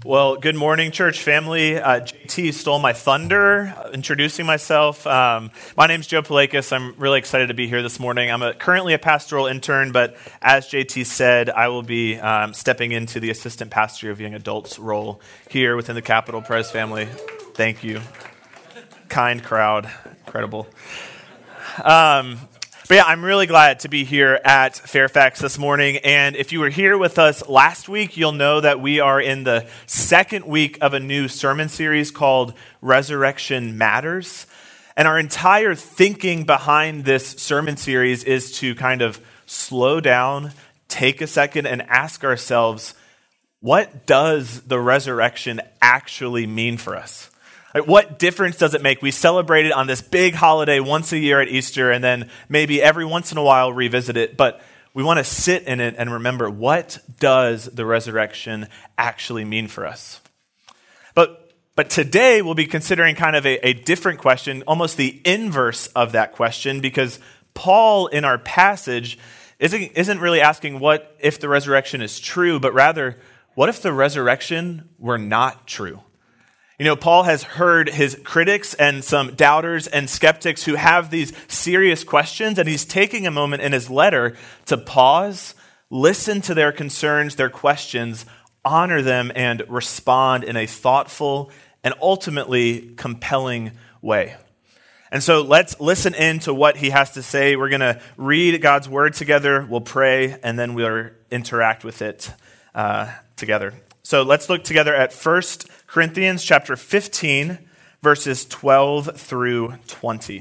Well, good morning, church family. JT stole my thunder, introducing myself. My name's Joe Palakis. I'm really excited to be here this morning. I'm currently a pastoral intern, but as JT said, I will be stepping into the assistant pastor of young adults role here within the Capital Pres family. Thank you. Kind crowd. Incredible. But yeah, I'm really glad to be here at Fairfax this morning. And if you were here with us last week, you'll know that we are in the second week of a new sermon series called Resurrection Matters. And our entire thinking behind this sermon series is to kind of slow down, take a second, and ask ourselves, what does the resurrection actually mean for us? What difference does it make? We celebrate it on this big holiday once a year at Easter, and then maybe every once in a while revisit it. But we want to sit in it and remember, what does the resurrection actually mean for us? But today we'll be considering kind of a different question, almost the inverse of that question, because Paul in our passage isn't really asking what if the resurrection is true, but rather, what if the resurrection were not true? You know, Paul has heard his critics and some doubters and skeptics who have these serious questions, and he's taking a moment in his letter to pause, listen to their concerns, their questions, honor them, and respond in a thoughtful and ultimately compelling way. And so let's listen in to what he has to say. We're going to read God's word together, we'll pray, and then we'll interact with it together. So let's look together at 1 Corinthians chapter 15, verses 12 through 20.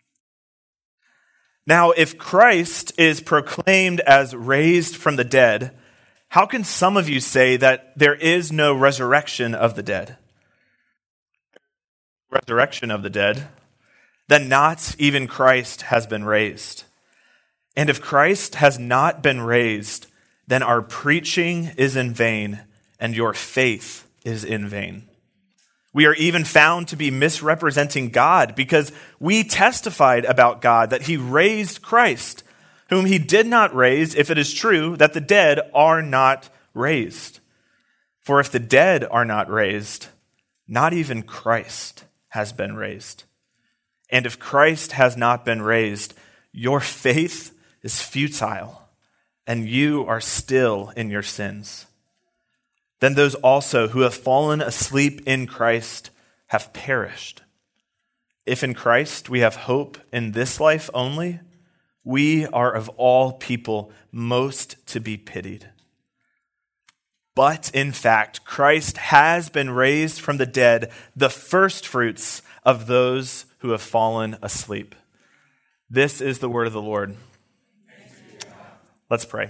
Now, if Christ is proclaimed as raised from the dead, how can some of you say that there is no resurrection of the dead? Resurrection of the dead, then not even Christ has been raised. And if Christ has not been raised, then our preaching is in vain, and your faith is in vain. We are even found to be misrepresenting God because we testified about God that he raised Christ, whom he did not raise, if it is true that the dead are not raised. For if the dead are not raised, not even Christ has been raised. And if Christ has not been raised, your faith is futile, and you are still in your sins. Then those also who have fallen asleep in Christ have perished. If in Christ we have hope in this life only, we are of all people most to be pitied. But in fact, Christ has been raised from the dead, the firstfruits of those who have fallen asleep. This is the word of the Lord. Let's pray.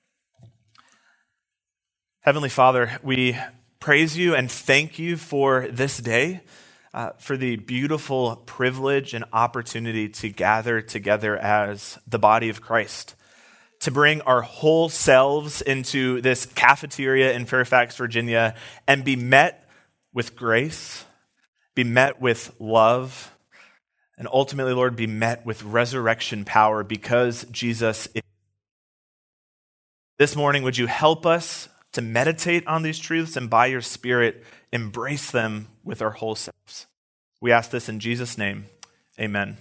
Heavenly Father, we praise you and thank you for this day, for the beautiful privilege and opportunity to gather together as the body of Christ, to bring our whole selves into this cafeteria in Fairfax, Virginia, and be met with grace, be met with love, and ultimately, Lord, be met with resurrection power because Jesus is. This morning, would you help us to meditate on these truths and by your Spirit, embrace them with our whole selves. We ask this in Jesus' name. Amen.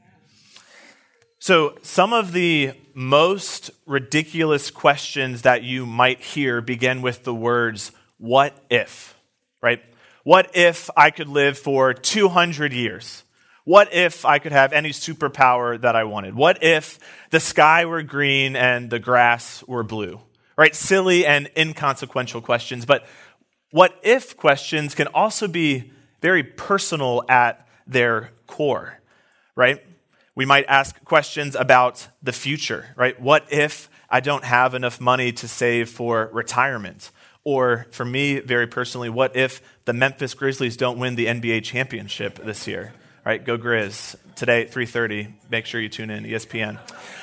So some of the most ridiculous questions that you might hear begin with the words, what if, right? What if I could live for 200 years? What if I could have any superpower that I wanted? What if the sky were green and the grass were blue? Right? Silly and inconsequential questions, but what if questions can also be very personal at their core, right? We might ask questions about the future, right? What if I don't have enough money to save for retirement? Or for me, very personally, what if the Memphis Grizzlies don't win the NBA championship this year? Right? Go Grizz. Today at 3:30, make sure you tune in, ESPN.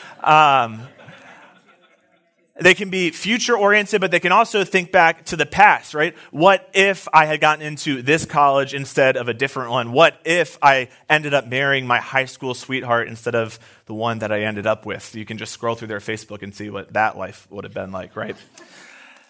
They can be future-oriented, but they can also think back to the past, right? What if I had gotten into this college instead of a different one? What if I ended up marrying my high school sweetheart instead of the one that I ended up with? You can just scroll through their Facebook and see what that life would have been like, right?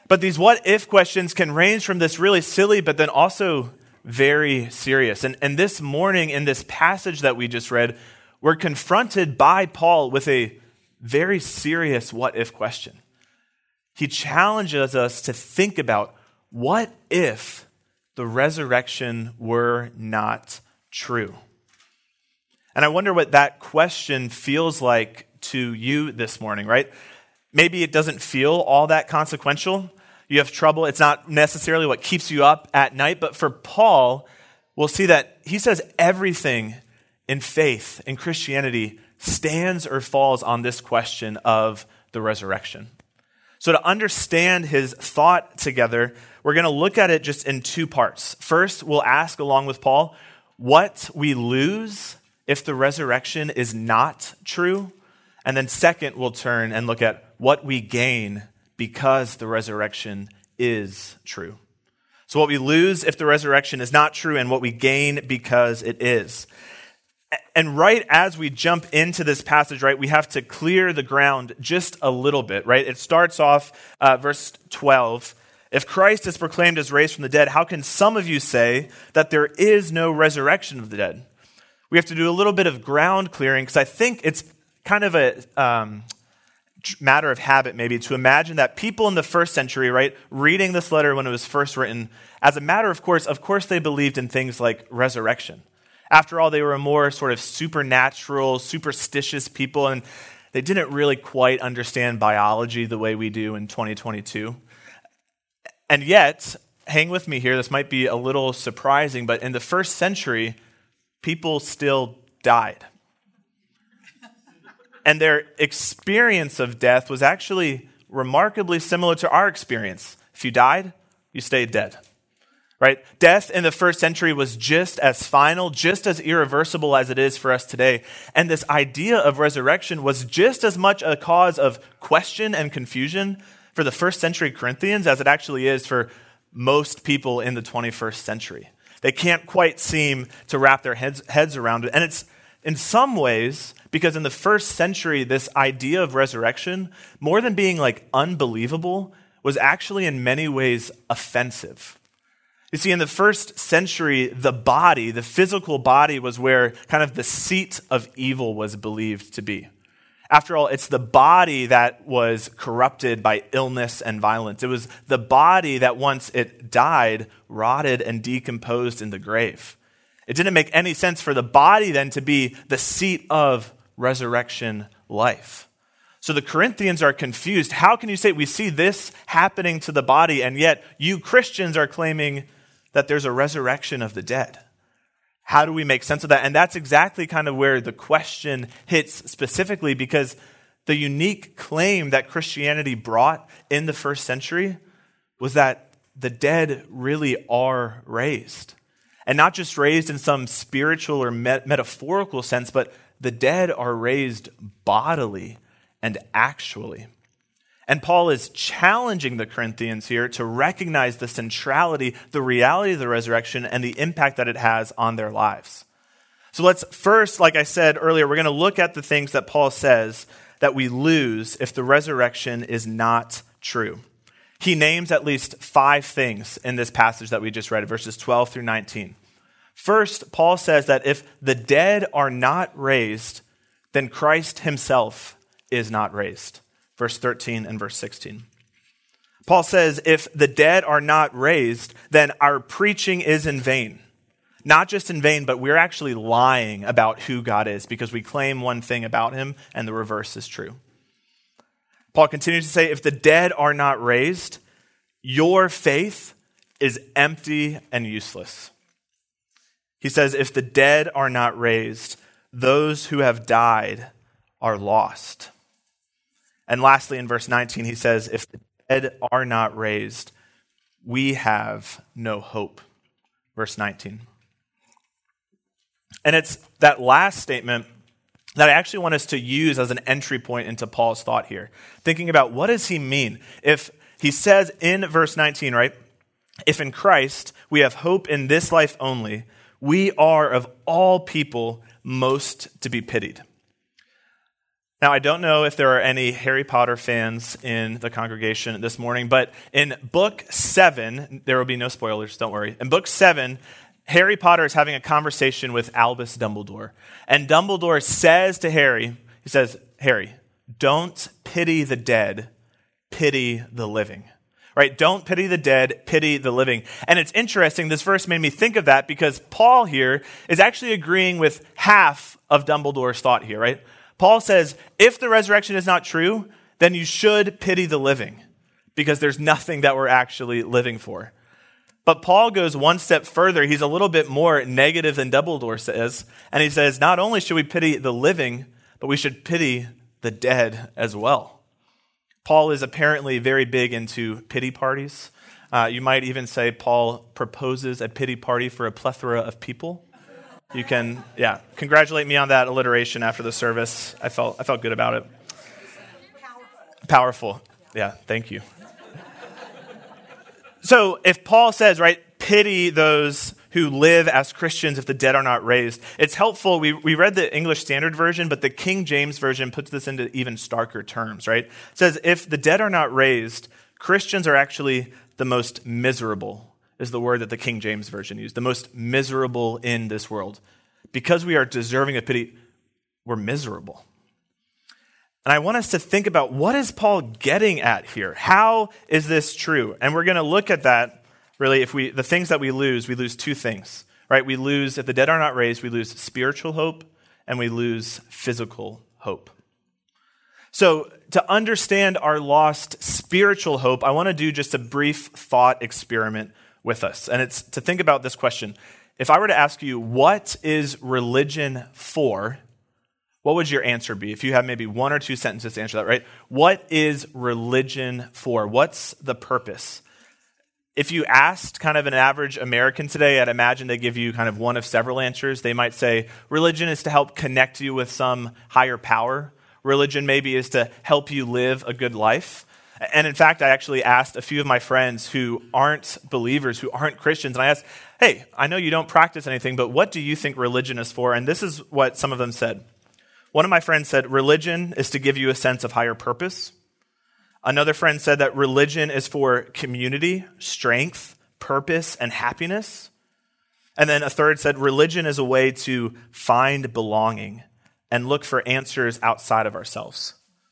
But these what if questions can range from this really silly, but then also very serious. And this morning in this passage that we just read, we're confronted by Paul with a very serious what if question. He challenges us to think about, what if the resurrection were not true? And I wonder what that question feels like to you this morning, right? Maybe it doesn't feel all that consequential. You have trouble. It's not necessarily what keeps you up at night. But for Paul, we'll see that he says everything in faith, in Christianity, stands or falls on this question of the resurrection. So to understand his thought together, we're going to look at it just in two parts. First, we'll ask along with Paul what we lose if the resurrection is not true. And then second, we'll turn and look at what we gain because the resurrection is true. So what we lose if the resurrection is not true and what we gain because it is. And right as we jump into this passage, right, we have to clear the ground just a little bit, right? It starts off, verse 12. If Christ is proclaimed as raised from the dead, how can some of you say that there is no resurrection of the dead? We have to do a little bit of ground clearing because I think it's kind of a matter of habit maybe to imagine that people in the first century, right, reading this letter when it was first written, as a matter of course they believed in things like resurrection. After all, they were a more sort of supernatural, superstitious people, and they didn't really quite understand biology the way we do in 2022. And yet, hang with me here, this might be a little surprising, but in the first century, people still died. And their experience of death was actually remarkably similar to our experience. If you died, you stayed dead. Right? Death in the first century was just as final, just as irreversible as it is for us today. And this idea of resurrection was just as much a cause of question and confusion for the first century Corinthians as it actually is for most people in the 21st century. They can't quite seem to wrap their heads around it. And it's in some ways because in the first century, this idea of resurrection, more than being like unbelievable, was actually in many ways offensive. You see, in the first century, the body, the physical body, was where kind of the seat of evil was believed to be. After all, it's the body that was corrupted by illness and violence. It was the body that once it died, rotted and decomposed in the grave. It didn't make any sense for the body then to be the seat of resurrection life. So the Corinthians are confused. How can you say we see this happening to the body, and yet you Christians are claiming that there's a resurrection of the dead? How do we make sense of that? And that's exactly kind of where the question hits specifically, because the unique claim that Christianity brought in the first century was that the dead really are raised. And not just raised in some spiritual or metaphorical sense, but the dead are raised bodily and actually. And Paul is challenging the Corinthians here to recognize the centrality, the reality of the resurrection, and the impact that it has on their lives. So let's first, like I said earlier, we're going to look at the things that Paul says that we lose if the resurrection is not true. He names at least 5 things in this passage that we just read, verses 12 through 19. First, Paul says that if the dead are not raised, then Christ himself is not raised. Verse 13 and verse 16. Paul says, if the dead are not raised, then our preaching is in vain. Not just in vain, but we're actually lying about who God is because we claim one thing about him and the reverse is true. Paul continues to say, if the dead are not raised, your faith is empty and useless. He says, if the dead are not raised, those who have died are lost. And lastly, in verse 19, he says, if the dead are not raised, we have no hope. Verse 19. And it's that last statement that I actually want us to use as an entry point into Paul's thought here. Thinking about what does he mean? If he says in verse 19, right, if in Christ we have hope in this life only, we are of all people most to be pitied. Now, I don't know if there are any Harry Potter fans in the congregation this morning, but in book 7, there will be no spoilers, don't worry. In book 7, Harry Potter is having a conversation with Albus Dumbledore. And Dumbledore says to Harry, he says, Harry, don't pity the dead, pity the living. Right? Don't pity the dead, pity the living. And it's interesting, this verse made me think of that because Paul here is actually agreeing with half of Dumbledore's thought here, right? Paul says, if the resurrection is not true, then you should pity the living because there's nothing that we're actually living for. But Paul goes one step further. He's a little bit more negative than Dumbledore says. And he says, not only should we pity the living, but we should pity the dead as well. Paul is apparently very big into pity parties. You might even say Paul proposes a pity party for a plethora of people. You can, congratulate me on that alliteration after the service. I felt good about it. Powerful. Yeah, thank you. So if Paul says, right, pity those who live as Christians if the dead are not raised, it's helpful. We read the English Standard Version, but the King James Version puts this into even starker terms, right? It says, if the dead are not raised, Christians are actually the most miserable, is the word that the King James Version used, the most miserable in this world. Because we are deserving of pity, we're miserable. And I want us to think about, what is Paul getting at here? How is this true? And we're going to look at that. Really, the things that we lose two things, right? We lose, if the dead are not raised, we lose spiritual hope and we lose physical hope. So to understand our lost spiritual hope, I want to do just a brief thought experiment with us. And it's to think about this question. If I were to ask you, what is religion for? What would your answer be? If you have maybe one or two sentences to answer that, right? What is religion for? What's the purpose? If you asked kind of an average American today, I'd imagine they give you kind of one of several answers. They might say, religion is to help connect you with some higher power. Religion maybe is to help you live a good life. And in fact, I actually asked a few of my friends who aren't believers, who aren't Christians, and I asked, hey, I know you don't practice anything, but what do you think religion is for? And this is what some of them said. One of my friends said, religion is to give you a sense of higher purpose. Another friend said that religion is for community, strength, purpose, and happiness. And then a third said religion is a way to find belonging and look for answers outside of ourselves.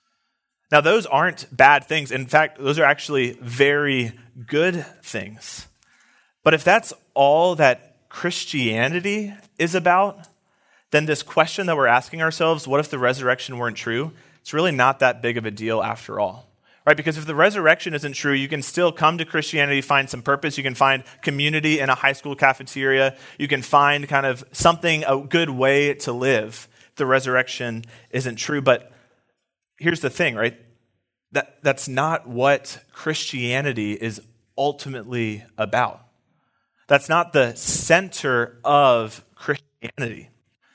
Now, those aren't bad things. In fact, those are actually very good things. But if that's all that Christianity is about, then this question that we're asking ourselves, what if the resurrection weren't true? It's really not that big of a deal after all. Right? Because if the resurrection isn't true, you can still come to Christianity, find some purpose. You can find community in a high school cafeteria. You can find kind of something, a good way to live. If the resurrection isn't true. But here's the thing, right? That's not what Christianity is ultimately about. That's not the center of Christianity.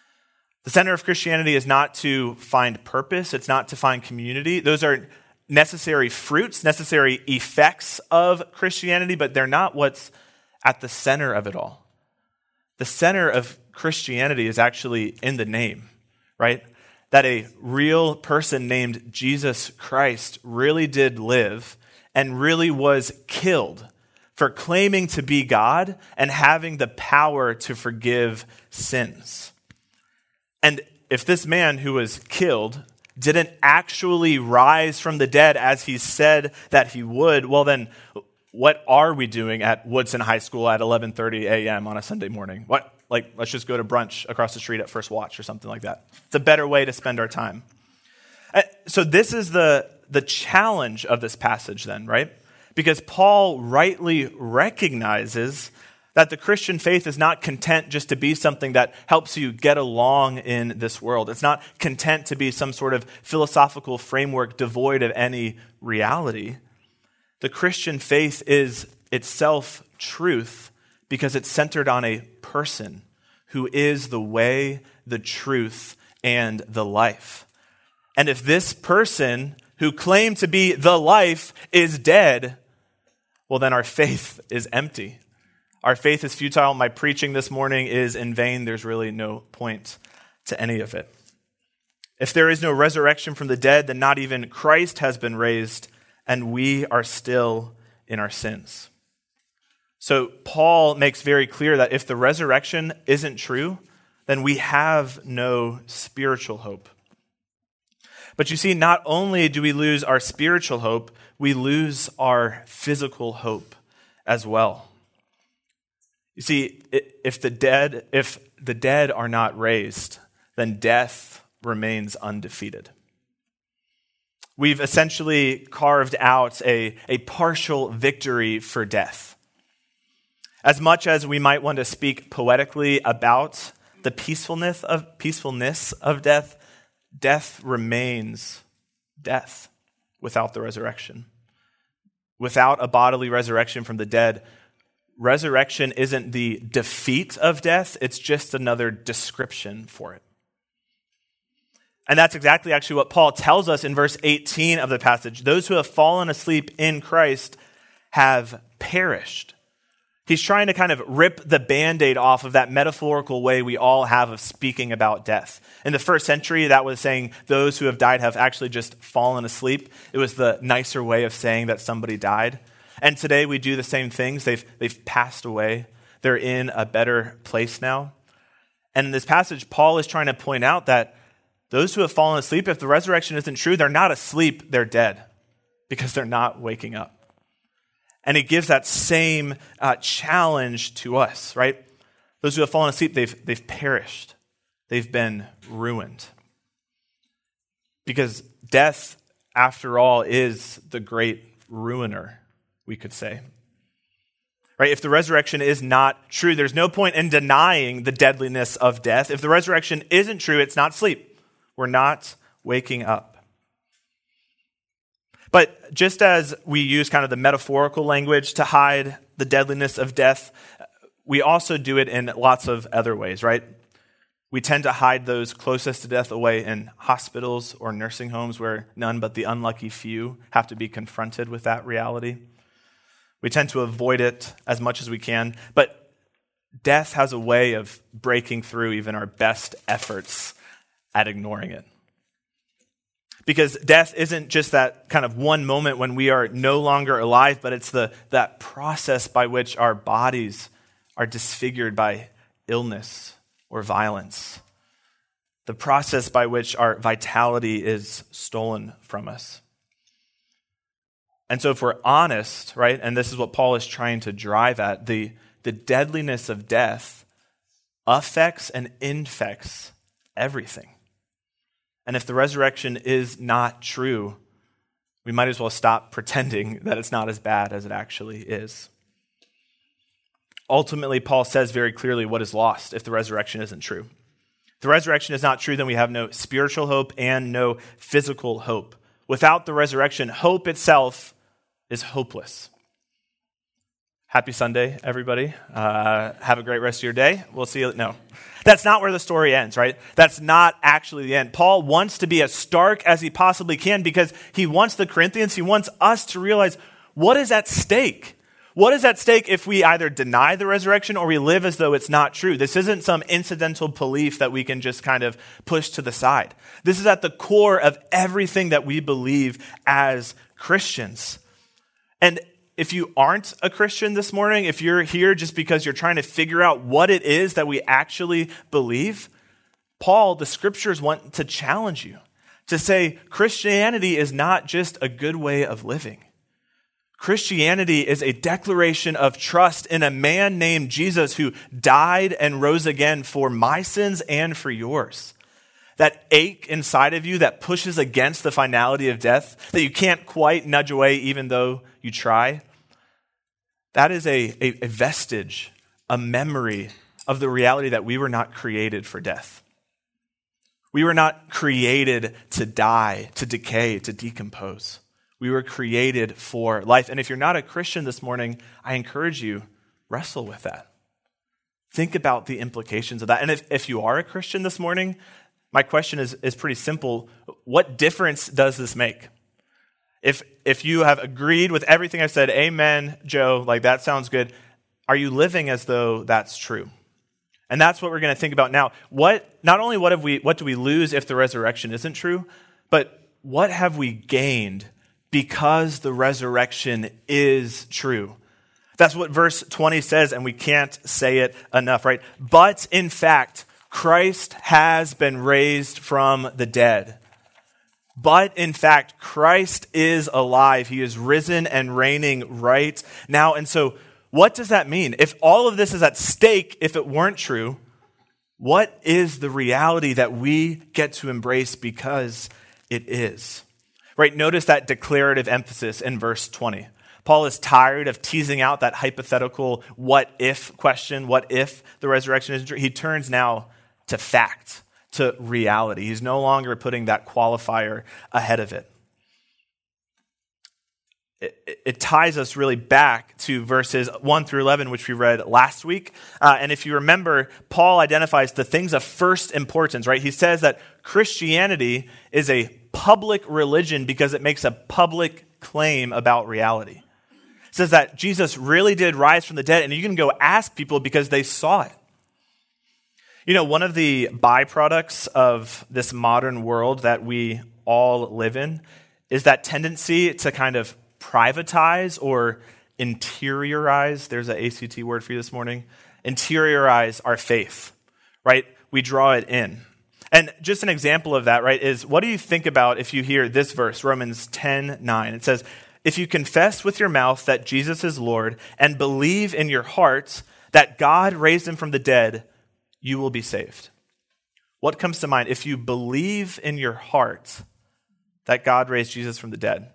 The center of Christianity is not to find purpose. It's not to find community. Those are necessary fruits, necessary effects of Christianity, but they're not what's at the center of it all. The center of Christianity is actually in the name, right? That a real person named Jesus Christ really did live and really was killed for claiming to be God and having the power to forgive sins. And if this man who was killed didn't actually rise from the dead as he said that he would, well then, what are we doing at Woodson High School at 11:30 a.m. on a Sunday morning? What? Like, let's just go to brunch across the street at First Watch or something like that. It's a better way to spend our time. So this is the challenge of this passage then, right? Because Paul rightly recognizes that the Christian faith is not content just to be something that helps you get along in this world. It's not content to be some sort of philosophical framework devoid of any reality. The Christian faith is itself truth because it's centered on a person who is the way, the truth, and the life. And if this person who claimed to be the life is dead, well, then our faith is empty. Our faith is futile. My preaching this morning is in vain. There's really no point to any of it. If there is no resurrection from the dead, then not even Christ has been raised, and we are still in our sins. So Paul makes very clear that if the resurrection isn't true, then we have no spiritual hope. But you see, not only do we lose our spiritual hope, we lose our physical hope as well. You see, if the dead are not raised, then death remains undefeated. We've essentially carved out a partial victory for death. As much as we might want to speak poetically about the peacefulness of death, death remains death without the resurrection. Without a bodily resurrection from the dead, resurrection isn't the defeat of death, it's just another description for it. And that's exactly actually what Paul tells us in verse 18 of the passage. Those who have fallen asleep in Christ have perished. He's trying to kind of rip the Band-Aid off of that metaphorical way we all have of speaking about death. In the first century, that was saying those who have died have actually just fallen asleep. It was the nicer way of saying that somebody died. And today we do the same things. They've passed away. They're in a better place now. And in this passage, Paul is trying to point out that those who have fallen asleep, if the resurrection isn't true, they're not asleep, they're dead because they're not waking up. And he gives that same challenge to us, right? Those who have fallen asleep, they've perished. They've been ruined. Because death, after all, is the great ruiner, we could say. Right? If the resurrection is not true, there's no point in denying the deadliness of death. If the resurrection isn't true, it's not sleep. We're not waking up. But just as we use kind of the metaphorical language to hide the deadliness of death, we also do it in lots of other ways, right? We tend to hide those closest to death away in hospitals or nursing homes where none but the unlucky few have to be confronted with that reality. We tend to avoid it as much as we can, but death has a way of breaking through even our best efforts at ignoring it. Because death isn't just that kind of one moment when we are no longer alive, but it's that process by which our bodies are disfigured by illness or violence. The process by which our vitality is stolen from us. And so if we're honest, right, and this is what Paul is trying to drive at, the deadliness of death affects and infects everything. And if the resurrection is not true, we might as well stop pretending that it's not as bad as it actually is. Ultimately, Paul says very clearly what is lost if the resurrection isn't true. If the resurrection is not true, then we have no spiritual hope and no physical hope. Without the resurrection, hope itself is hopeless. Happy Sunday, everybody. Have a great rest of your day. We'll see you. No, that's not where the story ends, right? That's not actually the end. Paul wants to be as stark as he possibly can because he wants the Corinthians, he wants us to realize what is at stake. What is at stake if we either deny the resurrection or we live as though it's not true? This isn't some incidental belief that we can just kind of push to the side. This is at the core of everything that we believe as Christians. And if you aren't a Christian this morning, if you're here just because you're trying to figure out what it is that we actually believe, Paul, the scriptures want to challenge you to say Christianity is not just a good way of living. Christianity is a declaration of trust in a man named Jesus who died and rose again for my sins and for yours. That ache inside of you that pushes against the finality of death, that you can't quite nudge away even though you try, that is a vestige, a memory of the reality that we were not created for death. We were not created to die, to decay, to decompose. We were created for life. And if you're not a Christian this morning, I encourage you, wrestle with that. Think about the implications of that. And if you are a Christian this morning, my question is pretty simple. What difference does this make? If you have agreed with everything I've said, amen, Joe, like that sounds good, are you living as though that's true? And that's what we're going to think about now. Not only what do we lose if the resurrection isn't true, but what have we gained because the resurrection is true? That's what verse 20 says, and we can't say it enough, right? But in fact, Christ has been raised from the dead. But in fact, Christ is alive. He is risen and reigning right now. And so what does that mean? If all of this is at stake, if it weren't true, what is the reality that we get to embrace because it is? Right? Notice that declarative emphasis in verse 20. Paul is tired of teasing out that hypothetical what if question, what if the resurrection isn't true? He turns now to fact, to reality. He's no longer putting that qualifier ahead of it. It ties us really back to verses 1 through 11, which we read last week. And if you remember, Paul identifies the things of first importance, right? He says that Christianity is a public religion because it makes a public claim about reality. It says that Jesus really did rise from the dead, and you can go ask people because they saw it. You know, one of the byproducts of this modern world that we all live in is that tendency to kind of privatize or interiorize, there's an ACT word for you this morning, interiorize our faith, right? We draw it in. And just an example of that, right, is what do you think about if you hear this verse, Romans 10:9? It says, if you confess with your mouth that Jesus is Lord and believe in your heart that God raised him from the dead, you will be saved. What comes to mind? If you believe in your heart that God raised Jesus from the dead,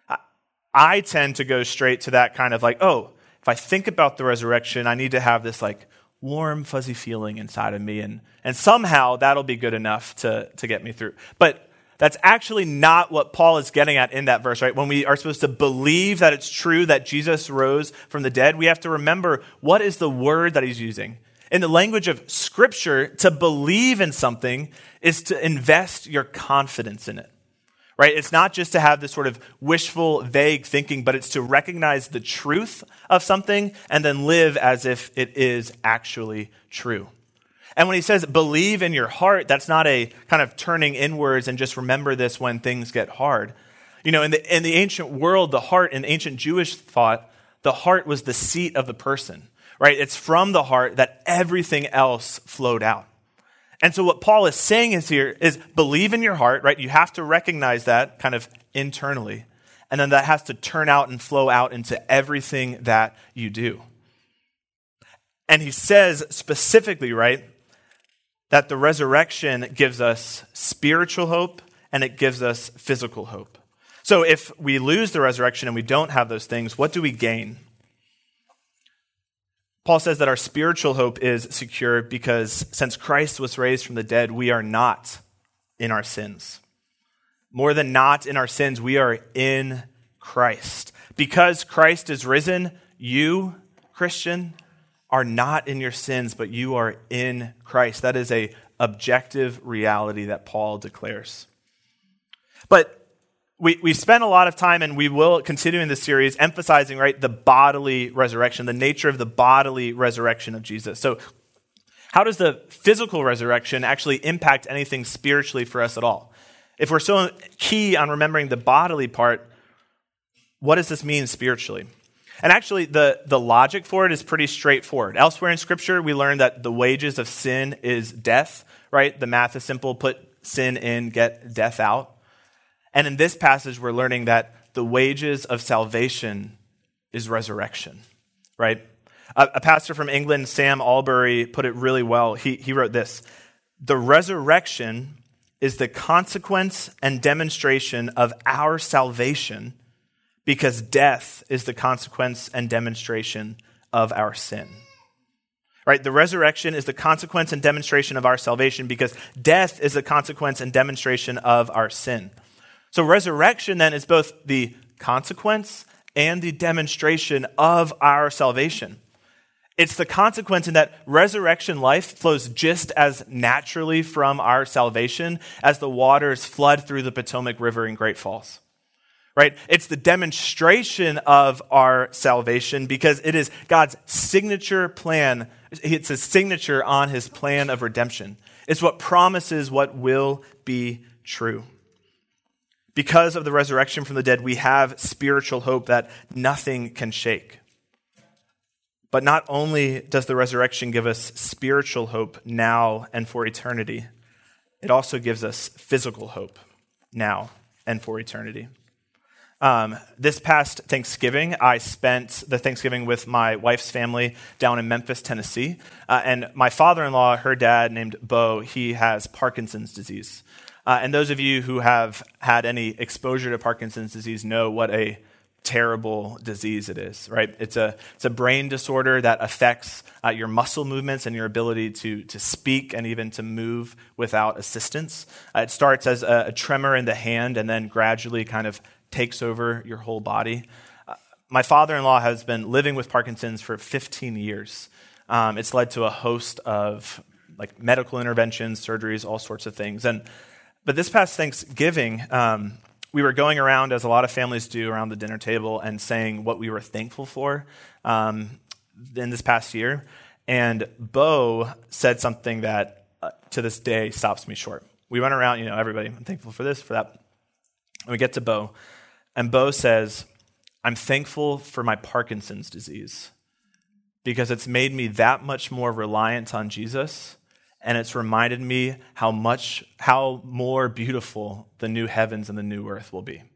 I tend to go straight to that kind of like, oh, if I think about the resurrection, I need to have this like warm, fuzzy feeling inside of me, and somehow that'll be good enough to get me through. But that's actually not what Paul is getting at in that verse, right? When we are supposed to believe that it's true that Jesus rose from the dead, we have to remember what is the word that he's using. In the language of Scripture, to believe in something is to invest your confidence in it. Right? It's not just to have this sort of wishful, vague thinking, but it's to recognize the truth of something and then live as if it is actually true. And when he says believe in your heart, that's not a kind of turning inwards and just remember this when things get hard. You know, in the ancient world, the heart, in ancient Jewish thought, the heart was the seat of the person. Right? It's from the heart that everything else flowed out. And so what Paul is saying is believe in your heart, right? You have to recognize that kind of internally. And then that has to turn out and flow out into everything that you do. And he says specifically, right, that the resurrection gives us spiritual hope and it gives us physical hope. So if we lose the resurrection and we don't have those things, what do we gain? Paul says that our spiritual hope is secure because since Christ was raised from the dead, we are not in our sins. More than not in our sins, we are in Christ. Because Christ is risen, you, Christian, are not in your sins, but you are in Christ. That is an objective reality that Paul declares. But we spent a lot of time, and we will continue in this series, emphasizing, right, the bodily resurrection, the nature of the bodily resurrection of Jesus. So how does the physical resurrection actually impact anything spiritually for us at all? If we're so key on remembering the bodily part, what does this mean spiritually? And actually, the logic for it is pretty straightforward. Elsewhere in Scripture, we learn that the wages of sin is death, right? The math is simple. Put sin in, get death out. And in this passage, we're learning that the wages of salvation is resurrection, right? A pastor from England, Sam Albury, put it really well. He wrote this: the resurrection is the consequence and demonstration of our salvation because death is the consequence and demonstration of our sin. Right? The resurrection is the consequence and demonstration of our salvation because death is the consequence and demonstration of our sin. So resurrection then is both the consequence and the demonstration of our salvation. It's the consequence in that resurrection life flows just as naturally from our salvation as the waters flood through the Potomac River in Great Falls. right? It's the demonstration of our salvation because it is God's signature plan. It's a signature on his plan of redemption. It's what promises what will be true. Because of the resurrection from the dead, we have spiritual hope that nothing can shake. But not only does the resurrection give us spiritual hope now and for eternity, it also gives us physical hope now and for eternity. This past Thanksgiving, I spent the Thanksgiving with my wife's family down in Memphis, Tennessee. And my father-in-law, her dad named Bo, he has Parkinson's disease. And those of you who have had any exposure to Parkinson's disease know what a terrible disease it is, right? It's a brain disorder that affects your muscle movements and your ability to speak and even to move without assistance. It starts as a tremor in the hand and then gradually kind of takes over your whole body. My father-in-law has been living with Parkinson's for 15 years. It's led to a host of like medical interventions, surgeries, all sorts of things. But this past Thanksgiving, we were going around, as a lot of families do, around the dinner table and saying what we were thankful for in this past year. And Bo said something that to this day stops me short. We went around, everybody, I'm thankful for this, for that. And we get to Bo, and Bo says, I'm thankful for my Parkinson's disease because it's made me that much more reliant on Jesus, and it's reminded me how more beautiful the new heavens and the new earth will be.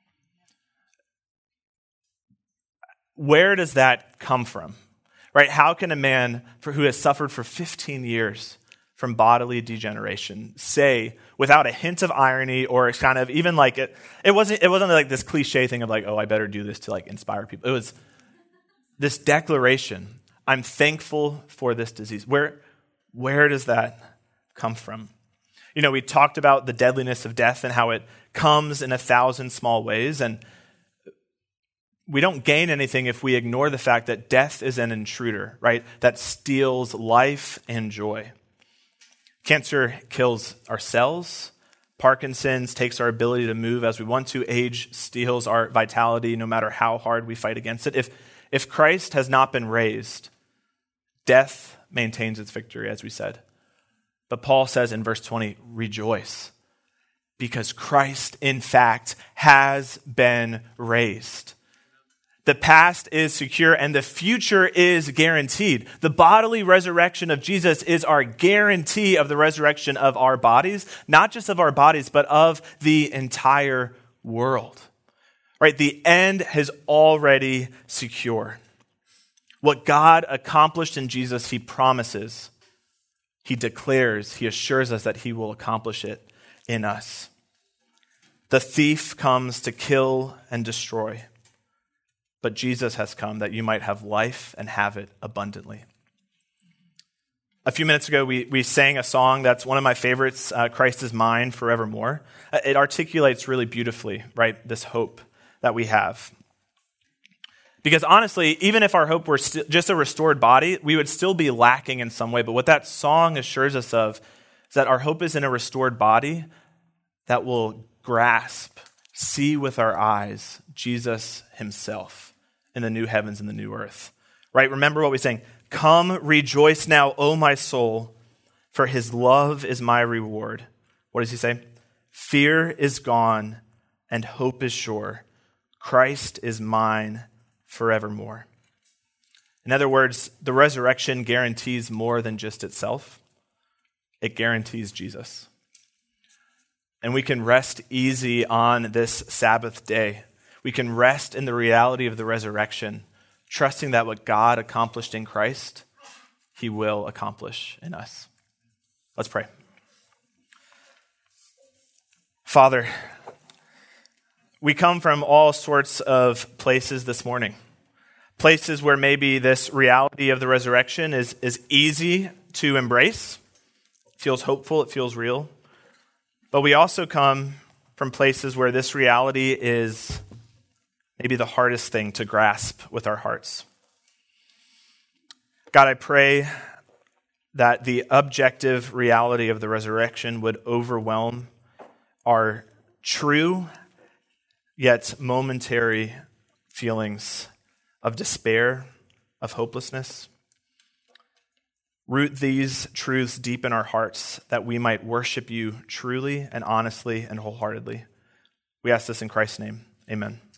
Where does that come from? Right? How can a man who has suffered for 15 years from bodily degeneration say, without a hint of irony or kind of even like it wasn't like this cliche thing of like, oh, I better do this to like inspire people. It was this declaration, I'm thankful for this disease. Where does that come from? We talked about the deadliness of death and how it comes in 1,000 small ways, and we don't gain anything if we ignore the fact that death is an intruder, right? That steals life and joy. Cancer kills our cells. Parkinson's takes our ability to move as we want to. Age steals our vitality no matter how hard we fight against it. If Christ has not been raised, death maintains its victory, as we said. But Paul says in verse 20, rejoice, because Christ, in fact, has been raised. The past is secure and the future is guaranteed. The bodily resurrection of Jesus is our guarantee of the resurrection of our bodies, not just of our bodies, but of the entire world. Right? The end is already secure. What God accomplished in Jesus, he promises, he declares, he assures us that he will accomplish it in us. The thief comes to kill and destroy, but Jesus has come that you might have life and have it abundantly. A few minutes ago, we sang a song that's one of my favorites, Christ is Mine Forevermore. It articulates really beautifully, right, this hope that we have. Because honestly, even if our hope were just a restored body, we would still be lacking in some way. But what that song assures us of is that our hope is in a restored body that will grasp, see with our eyes, Jesus himself in the new heavens and the new earth. Right? Remember what we sang. Come, rejoice now, O my soul, for his love is my reward. What does he say? Fear is gone and hope is sure. Christ is mine forevermore. In other words, the resurrection guarantees more than just itself. It guarantees Jesus. And we can rest easy on this Sabbath day. We can rest in the reality of the resurrection, trusting that what God accomplished in Christ, he will accomplish in us. Let's pray. Father, we come from all sorts of places this morning. Places where maybe this reality of the resurrection is easy to embrace. It feels hopeful, it feels real. But we also come from places where this reality is maybe the hardest thing to grasp with our hearts. God, I pray that the objective reality of the resurrection would overwhelm our true, yet momentary feelings of despair, of hopelessness. Root these truths deep in our hearts that we might worship you truly and honestly and wholeheartedly. We ask this in Christ's name. Amen.